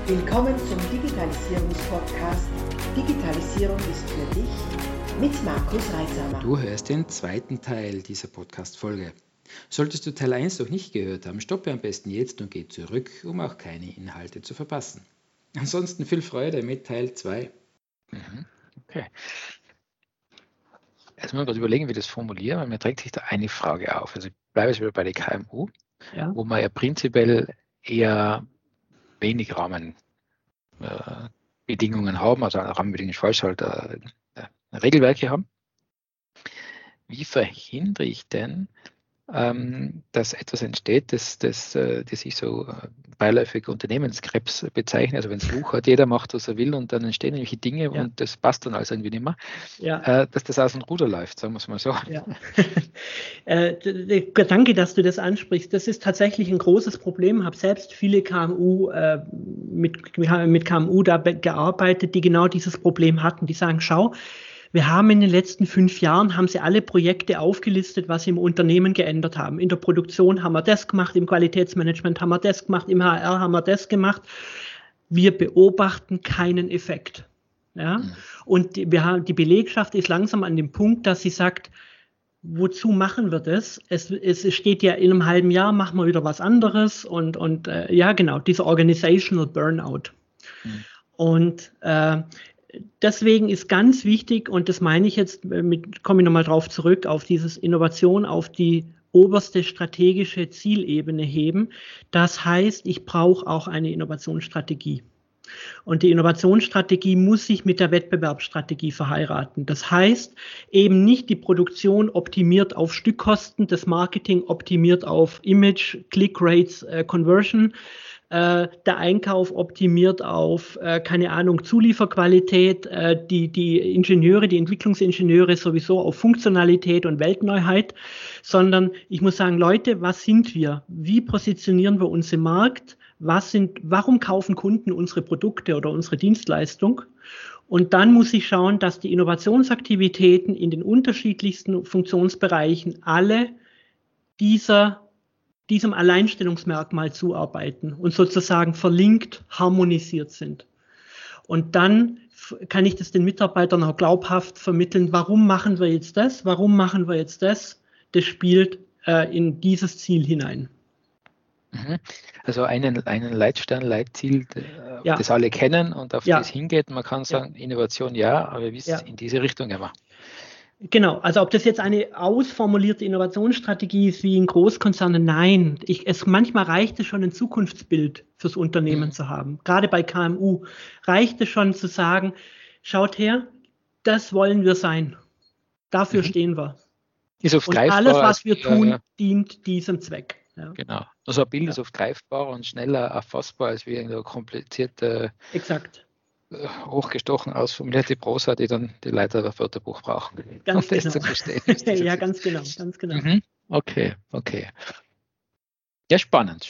Willkommen zum Digitalisierungspodcast Digitalisierung ist für dich mit Markus Reitsamer. Du hörst den zweiten Teil dieser Podcast-Folge. Solltest du Teil 1 noch nicht gehört haben, stoppe am besten jetzt und geh zurück, um auch keine Inhalte zu verpassen. Ansonsten viel Freude mit Teil 2. Okay. Jetzt müssen wir gerade überlegen, wie wir das formulieren, weil mir drängt sich da eine Frage auf. Also ich bleibe jetzt wieder bei der KMU, wo man ja prinzipiell eher wenig Rahmenbedingungen haben, also Rahmenbedingungen ist falsch, halt Regelwerke haben. Wie verhindere ich denn, dass etwas entsteht, das ich so beiläufig Unternehmenskrebs bezeichne? Also wenn es Buch hat, jeder macht, was er will und dann entstehen irgendwelche Dinge und das passt dann alles irgendwie nicht mehr, dass das aus dem Ruder läuft, sagen wir es mal so. Ja. Danke, dass du das ansprichst. Das ist tatsächlich ein großes Problem. Ich habe selbst viele KMU mit KMU da gearbeitet, die genau dieses Problem hatten. Die sagen, schau, wir haben in den letzten 5 Jahren, haben sie alle Projekte aufgelistet, was sie im Unternehmen geändert haben. In der Produktion haben wir das gemacht, im Qualitätsmanagement haben wir das gemacht, im HR haben wir das gemacht. Wir beobachten keinen Effekt. Ja? Und die Belegschaft ist langsam an dem Punkt, dass sie sagt, wozu machen wir das? Es steht ja in einem halben Jahr, machen wir wieder was anderes und genau, dieser Organizational Burnout. Und deswegen ist ganz wichtig, und das meine ich jetzt, komme ich nochmal drauf zurück, auf dieses Innovation, auf die oberste strategische Zielebene heben. Das heißt, ich brauche auch eine Innovationsstrategie. Und die Innovationsstrategie muss sich mit der Wettbewerbsstrategie verheiraten. Das heißt, eben nicht die Produktion optimiert auf Stückkosten, das Marketing optimiert auf Image, Click-Rates, Conversion, der Einkauf optimiert auf, Zulieferqualität, die Entwicklungsingenieure sowieso auf Funktionalität und Weltneuheit, sondern ich muss sagen, Leute, was sind wir? Wie positionieren wir uns im Markt? Warum kaufen Kunden unsere Produkte oder unsere Dienstleistung? Und dann muss ich schauen, dass die Innovationsaktivitäten in den unterschiedlichsten Funktionsbereichen alle diesem Alleinstellungsmerkmal zuarbeiten und sozusagen verlinkt, harmonisiert sind. Und dann kann ich das den Mitarbeitern auch glaubhaft vermitteln, warum machen wir jetzt das, warum machen wir jetzt das, das spielt in dieses Ziel hinein. Also einen Leitstern, Leitziel, das alle kennen und auf das hingeht. Man kann sagen, Innovation aber wir wissen in diese Richtung immer. Genau, also ob das jetzt eine ausformulierte Innovationsstrategie ist wie in Großkonzernen, nein. Manchmal reicht es schon, ein Zukunftsbild fürs Unternehmen zu haben. Gerade bei KMU reicht es schon zu sagen, schaut her, das wollen wir sein. Dafür stehen wir. Ist oft und greifbar, alles, was wir tun, dient diesem Zweck. Ja. Genau. Also ein Bild ist oft greifbarer und schneller erfassbar als wie eine komplizierte, hochgestochen ausformulierte Prosa, die dann die Leiter auf Wörterbuch brauchen. Ganz um genau. das zu verstehen. Ja, ganz genau. Okay. Ja, spannend.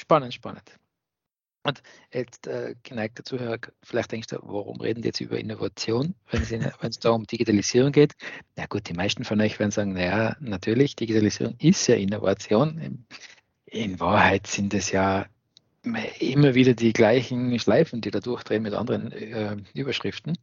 Und jetzt geneigter Zuhörer, vielleicht denkst du, warum reden die jetzt über Innovation, wenn es da um Digitalisierung geht? Na gut, die meisten von euch werden sagen, naja, natürlich, Digitalisierung ist ja Innovation. In Wahrheit sind es ja immer wieder die gleichen Schleifen, die da durchdrehen mit anderen Überschriften.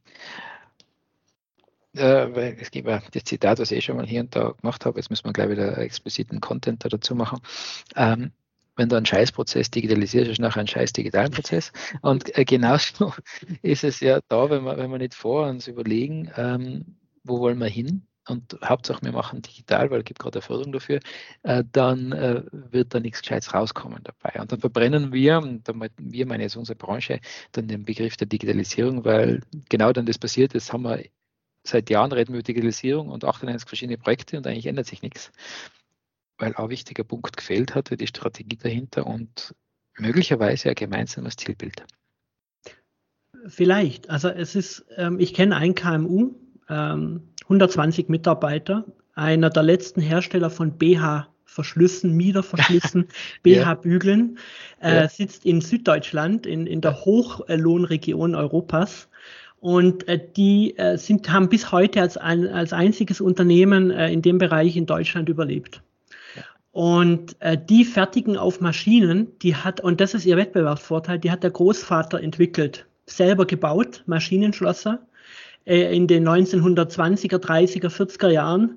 Weil es gibt ja das Zitat, was ich schon mal hier und da gemacht habe, jetzt müssen wir gleich wieder expliziten Content dazu machen. Wenn du einen Scheißprozess digitalisierst, ist nachher ein scheiß digitalen Prozess. Und genauso ist es ja da, wenn wir nicht vor uns überlegen, wo wollen wir hin? Und Hauptsache wir machen digital, weil es gibt gerade eine Förderung dafür, dann wird da nichts Gescheites rauskommen dabei. Und dann verbrennen wir, und damit wir meine jetzt unsere Branche, dann den Begriff der Digitalisierung, weil genau dann das passiert ist, haben wir seit Jahren reden wir über Digitalisierung und 98 verschiedene Projekte und eigentlich ändert sich nichts. Weil auch ein wichtiger Punkt gefehlt hat, die Strategie dahinter und möglicherweise ein gemeinsames Zielbild. Vielleicht. Also es ist, ich kenne ein KMU, 120 Mitarbeiter, einer der letzten Hersteller von BH-Verschlüssen, Miederverschlüssen, BH-Bügeln, sitzt in Süddeutschland, in der Hochlohnregion Europas. Und die haben bis heute als einziges Unternehmen in dem Bereich in Deutschland überlebt. Und die fertigen auf Maschinen, und das ist ihr Wettbewerbsvorteil, die hat der Großvater entwickelt, selber gebaut, Maschinenschlosser, in den 1920er, 30er, 40er Jahren.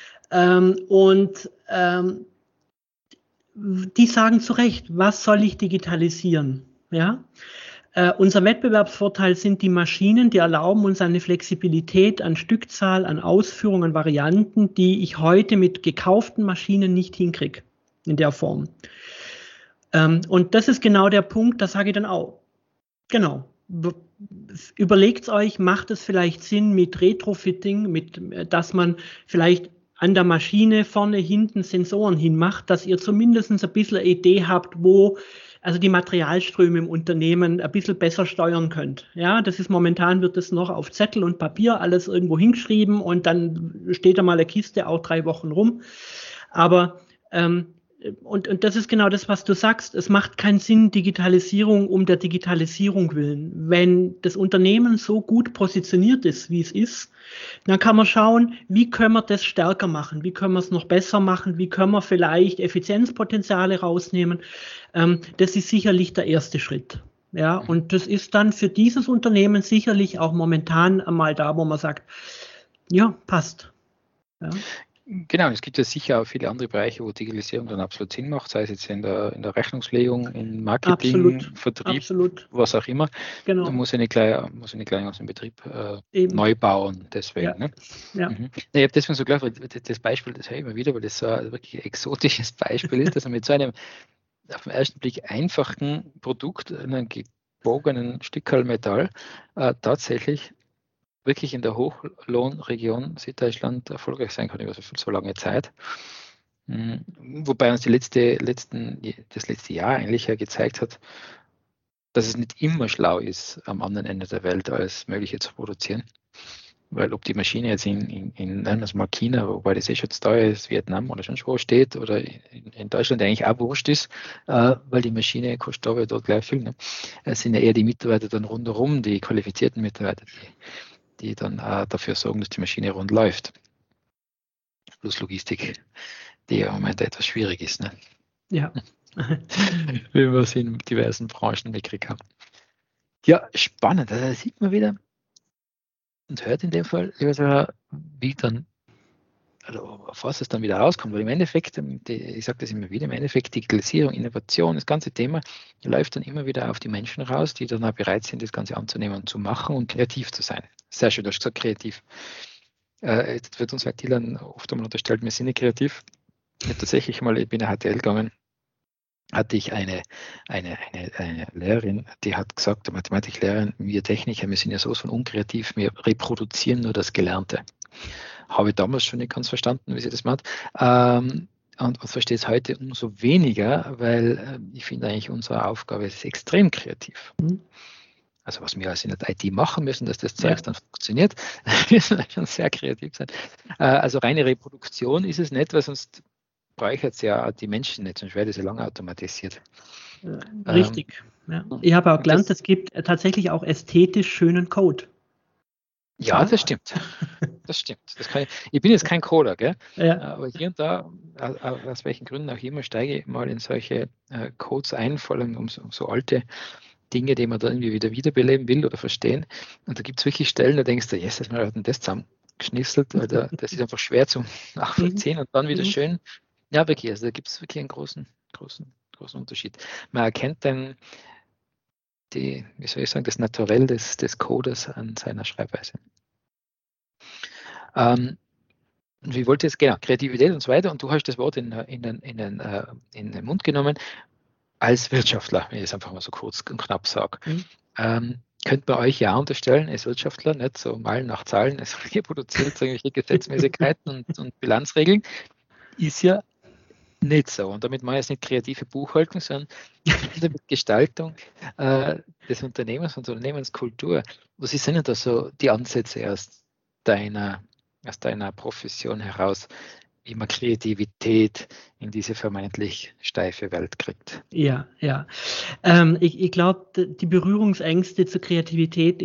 Die sagen zu Recht, was soll ich digitalisieren? Ja? Unser Wettbewerbsvorteil sind die Maschinen, die erlauben uns eine Flexibilität an Stückzahl, an Ausführungen, Varianten, die ich heute mit gekauften Maschinen nicht hinkriege in der Form. Und das ist genau der Punkt, da sage ich dann auch, genau, überlegt euch, macht es vielleicht Sinn mit Retrofitting, dass man vielleicht an der Maschine vorne, hinten Sensoren hinmacht, dass ihr zumindest ein bisschen eine Idee habt, wo also die Materialströme im Unternehmen ein bisschen besser steuern könnt. Ja, das ist momentan, wird das noch auf Zettel und Papier alles irgendwo hingeschrieben und dann steht da mal eine Kiste auch 3 Wochen rum. Aber und das ist genau das, was du sagst. Es macht keinen Sinn, Digitalisierung um der Digitalisierung willen. Wenn das Unternehmen so gut positioniert ist, wie es ist, dann kann man schauen, wie können wir das stärker machen? Wie können wir es noch besser machen? Wie können wir vielleicht Effizienzpotenziale rausnehmen? Das ist sicherlich der erste Schritt. Ja, und das ist dann für dieses Unternehmen sicherlich auch momentan einmal da, wo man sagt, ja, passt. Ja. Genau, es gibt ja sicher auch viele andere Bereiche, wo Digitalisierung dann absolut Sinn macht, sei es jetzt in der Rechnungslegung, in Marketing, Vertrieb, was auch immer. Genau. Da muss ich nicht gleich aus dem Betrieb neu bauen, deswegen. Ja. Ne? Ja. Ich habe deswegen so gleich, weil das Beispiel, das höre ich immer wieder, weil das so ein wirklich exotisches Beispiel ist, dass man mit so einem auf den ersten Blick einfachen Produkt, einem gebogenen Stückerl Metall, tatsächlich wirklich in der Hochlohnregion Süddeutschland erfolgreich sein kann über so lange Zeit. Wobei uns das letzte Jahr eigentlich ja gezeigt hat, dass es nicht immer schlau ist, am anderen Ende der Welt alles Mögliche zu produzieren. Weil ob die Maschine jetzt in nennen wir es mal China, wobei das schon zu teuer ist, Vietnam oder schon wo steht, oder in Deutschland eigentlich auch wurscht ist, weil die Maschine kostet aber dort gleich viel. Ne? Es sind ja eher die Mitarbeiter dann rundherum, die qualifizierten Mitarbeiter, die dann dafür sorgen, dass die Maschine rund läuft. Plus Logistik, die ja im Moment etwas schwierig ist. Ne? Ja. Wie wir es in diversen Branchen mitgekriegt haben. Ja, spannend. Also da sieht man wieder und hört in dem Fall, wie dann, also auf was es dann wieder rauskommt. Weil im Endeffekt, ich sage das immer wieder, im Endeffekt Digitalisierung, Innovation, das ganze Thema läuft dann immer wieder auf die Menschen raus, die dann auch bereit sind, das Ganze anzunehmen und zu machen und kreativ zu sein. Sehr schön, du hast gesagt, kreativ. Jetzt wird uns IT-Lern oft einmal unterstellt, wir sind nicht kreativ. Ich bin nach HTL gegangen, hatte ich eine Lehrerin, die hat gesagt, eine Mathematiklehrerin, wir Techniker, wir sind ja sowas von unkreativ, wir reproduzieren nur das Gelernte. Habe ich damals schon nicht ganz verstanden, wie sie das macht. Und verstehe es heute umso weniger, weil ich finde eigentlich, unsere Aufgabe ist extrem kreativ. Also was wir also in der IT machen müssen, dass das Zeug dann funktioniert, müssen wir schon sehr kreativ sein. Also reine Reproduktion ist es nicht, weil sonst bräuchte es ja die Menschen nicht, sonst wäre das ja lange automatisiert. Richtig. Ja. Ich habe auch gelernt, es gibt tatsächlich auch ästhetisch schönen Code. Ja, das stimmt. Das stimmt. Ich bin jetzt kein Coder, gell? Ja. Aber hier und da, aus welchen Gründen auch immer, steige ich mal in solche Codes ein, vor allem um so alte Dinge, die man da irgendwie wiederbeleben will oder verstehen. Und da gibt es wirklich Stellen, da denkst du, yes, wir hatten das zusammengeschnitzt, weil das ist einfach schwer zum Nachvollziehen und dann wieder schön. Ja, wirklich, also da gibt es wirklich einen großen Unterschied. Man erkennt dann das Naturell des Coders an seiner Schreibweise. Wie wollte jetzt, genau, Kreativität und so weiter, und du hast das Wort in den Mund genommen, als Wirtschaftler, wenn ich es einfach mal so kurz und knapp sage. Könnte man euch ja unterstellen, als Wirtschaftler, nicht so malen nach Zahlen, es reproduziert irgendwelche Gesetzmäßigkeiten und Bilanzregeln, ist ja nicht so. Und damit meine ich jetzt nicht kreative Buchhaltung, sondern mit Gestaltung des Unternehmens und Unternehmenskultur. Was sind denn da so die Ansätze aus deiner Profession heraus, wie man Kreativität in diese vermeintlich steife Welt kriegt? Ja. Ich glaube, die Berührungsängste zur Kreativität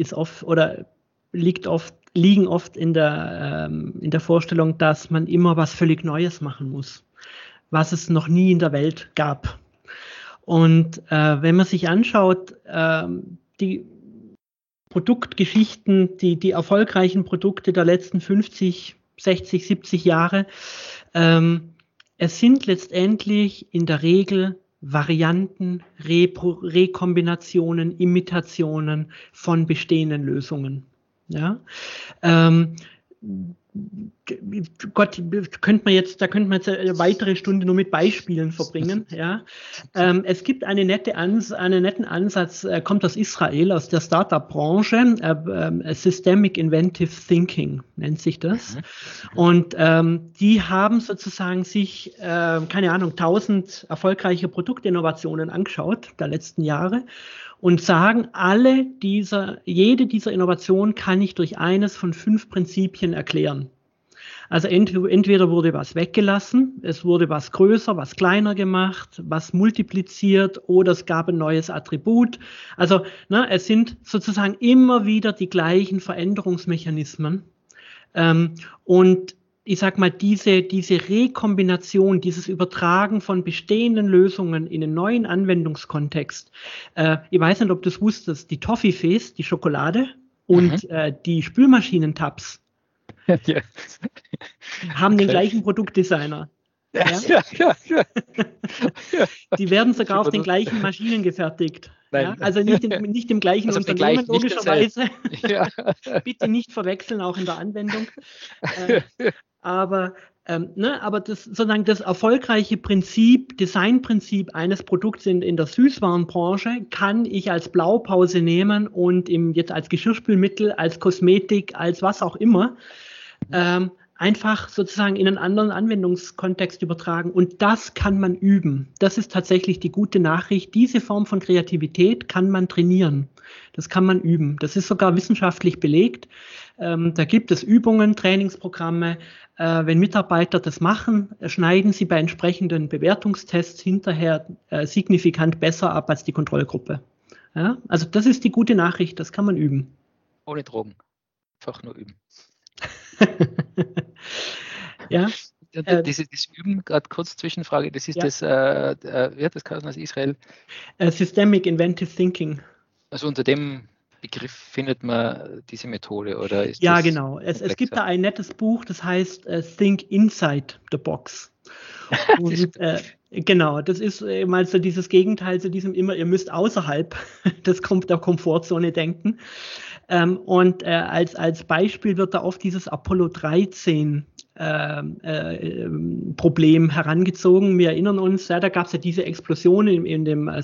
liegen oft in der Vorstellung, dass man immer was völlig Neues machen muss. was es noch nie in der Welt gab. Und wenn man sich anschaut, die Produktgeschichten, die erfolgreichen Produkte der letzten 50, 60, 70 Jahre, es sind letztendlich in der Regel Varianten, Rekombinationen, Imitationen von bestehenden Lösungen. Ja? Gott, da könnte man jetzt eine weitere Stunde nur mit Beispielen verbringen. Ja. Es gibt einen netten Ansatz, kommt aus Israel, aus der Startup-Branche, Systemic Inventive Thinking nennt sich das. Und die haben sozusagen sich, 1000 erfolgreiche Produktinnovationen angeschaut der letzten Jahre und sagen, jede dieser Innovationen kann ich durch eines von 5 Prinzipien erklären. Also entweder wurde was weggelassen, es wurde was größer, was kleiner gemacht, was multipliziert oder es gab ein neues Attribut. Also es sind sozusagen immer wieder die gleichen Veränderungsmechanismen. Und ich sag mal, diese Rekombination, dieses Übertragen von bestehenden Lösungen in einen neuen Anwendungskontext. Ich weiß nicht, ob du es wusstest, die Toffifees, die Schokolade und die Spülmaschinentabs haben den gleichen Produktdesigner. Ja? Die werden sogar auf den gleichen Maschinen gefertigt. Ja? Also nicht im gleichen Unternehmen, logischerweise. Bitte nicht verwechseln, auch in der Anwendung. Aber das sozusagen das erfolgreiche Designprinzip eines Produkts in der Süßwarenbranche kann ich als Blaupause nehmen und jetzt als Geschirrspülmittel, als Kosmetik, als was auch immer, einfach sozusagen in einen anderen Anwendungskontext übertragen. Und das kann man üben. Das ist tatsächlich die gute Nachricht. Diese Form von Kreativität kann man trainieren. Das kann man üben. Das ist sogar wissenschaftlich belegt. Da gibt es Übungen, Trainingsprogramme. Wenn Mitarbeiter das machen, schneiden sie bei entsprechenden Bewertungstests hinterher signifikant besser ab als die Kontrollgruppe. Ja? Also das ist die gute Nachricht. Das kann man üben. Ohne Drogen. Einfach nur üben. Ja. Das Üben, gerade kurz Zwischenfrage, das ist das, wie hat das geheißen aus Israel? Systemic Inventive Thinking. Also unter dem Begriff findet man diese Methode, oder ist ja, das genau. Es gibt da ein nettes Buch, das heißt Think Inside the Box. Und, genau, das ist mal so dieses Gegenteil zu diesem immer, ihr müsst außerhalb der Komfortzone denken. Und als Beispiel wird da oft dieses Apollo 13 Problem herangezogen. Wir erinnern uns, da gab es ja diese Explosion in der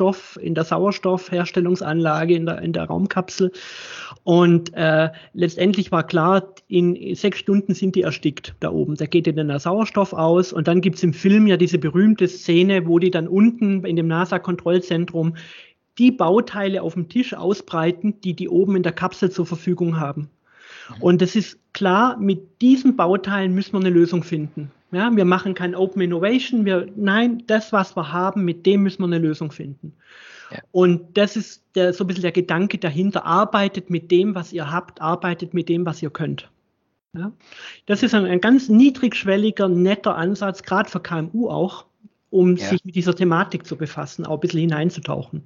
Sauerstoffherstellungsanlage in der Raumkapsel. Und letztendlich war klar, in 6 Stunden sind die erstickt da oben. Da geht ihnen der Sauerstoff aus. Und dann gibt es im Film ja diese berühmte Szene, wo die dann unten in dem NASA-Kontrollzentrum die Bauteile auf dem Tisch ausbreiten, die oben in der Kapsel zur Verfügung haben. Und es ist klar, mit diesen Bauteilen müssen wir eine Lösung finden. Ja, wir machen kein Open Innovation. Nein, das, was wir haben, mit dem müssen wir eine Lösung finden. Ja. Und das ist so ein bisschen der Gedanke dahinter. Arbeitet mit dem, was ihr habt, arbeitet mit dem, was ihr könnt. Ja? Das ist ein ganz niedrigschwelliger, netter Ansatz, gerade für KMU auch, um sich mit dieser Thematik zu befassen, auch ein bisschen hineinzutauchen.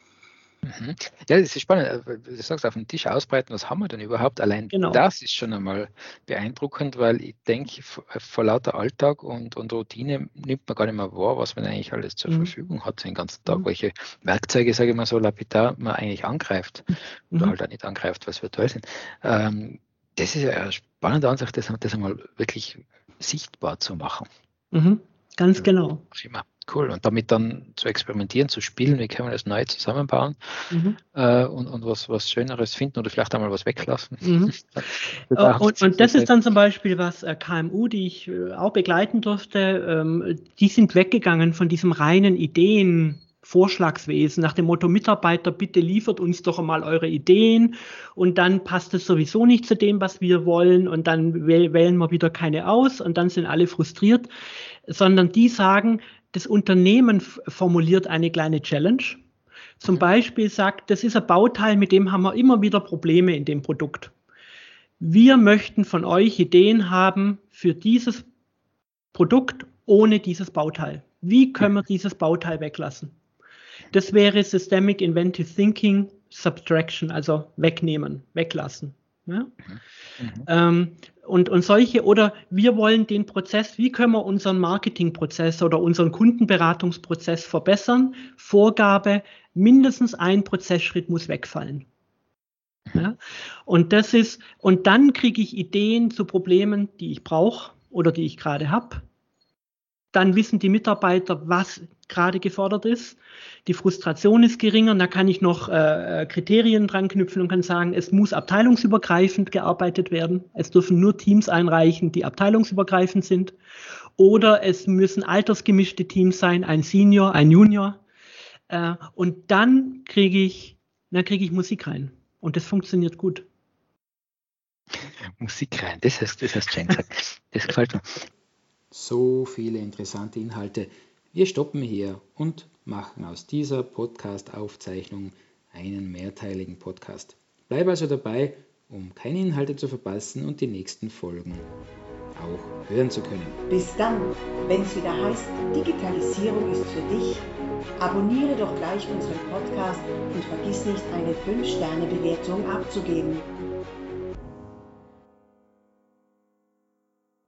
Ja, das ist spannend. Du sagst, auf dem Tisch ausbreiten, was haben wir denn überhaupt? Allein das ist schon einmal beeindruckend, weil ich denke, vor lauter Alltag und Routine nimmt man gar nicht mehr wahr, was man eigentlich alles zur Verfügung hat den ganzen Tag, welche Werkzeuge, sage ich mal so lapidar, man eigentlich angreift oder halt auch nicht angreift, was virtuell sind. Das ist ja eine spannende Ansicht, das einmal wirklich sichtbar zu machen. Ganz genau. Cool. Und damit dann zu experimentieren, zu spielen, wie können wir das neu zusammenbauen und was Schöneres finden oder vielleicht einmal was weglassen. Und das ist dann zum Beispiel was KMU, die ich auch begleiten durfte, die sind weggegangen von diesem reinen Ideen-Vorschlagswesen nach dem Motto, Mitarbeiter, bitte liefert uns doch einmal eure Ideen und dann passt es sowieso nicht zu dem, was wir wollen und dann wählen wir wieder keine aus und dann sind alle frustriert, sondern die sagen, das Unternehmen formuliert eine kleine Challenge. Zum Beispiel sagt, das ist ein Bauteil, mit dem haben wir immer wieder Probleme in dem Produkt. Wir möchten von euch Ideen haben für dieses Produkt ohne dieses Bauteil? Wie können wir dieses Bauteil weglassen? Das wäre Systemic Inventive Thinking Subtraction, also wegnehmen, weglassen. Ja? Und solche, oder wir wollen den Prozess, wie können wir unseren Marketingprozess oder unseren Kundenberatungsprozess verbessern? Vorgabe, mindestens ein Prozessschritt muss wegfallen. Ja? Und dann kriege ich Ideen zu Problemen, die ich brauche oder die ich gerade habe. Dann wissen die Mitarbeiter, was gerade gefordert ist. Die Frustration ist geringer. Da kann ich noch Kriterien dran knüpfen und kann sagen, es muss abteilungsübergreifend gearbeitet werden. Es dürfen nur Teams einreichen, die abteilungsübergreifend sind. Oder es müssen altersgemischte Teams sein, ein Senior, ein Junior. Und dann kriege ich Musik rein. Und das funktioniert gut. Musik rein, das hast du schön gesagt. Das gefällt mir. So viele interessante Inhalte. Wir stoppen hier und machen aus dieser Podcast-Aufzeichnung einen mehrteiligen Podcast. Bleib also dabei, um keine Inhalte zu verpassen und die nächsten Folgen auch hören zu können. Bis dann, wenn es wieder heißt, Digitalisierung ist für dich. Abonniere doch gleich unseren Podcast und vergiss nicht, eine 5-Sterne-Bewertung abzugeben.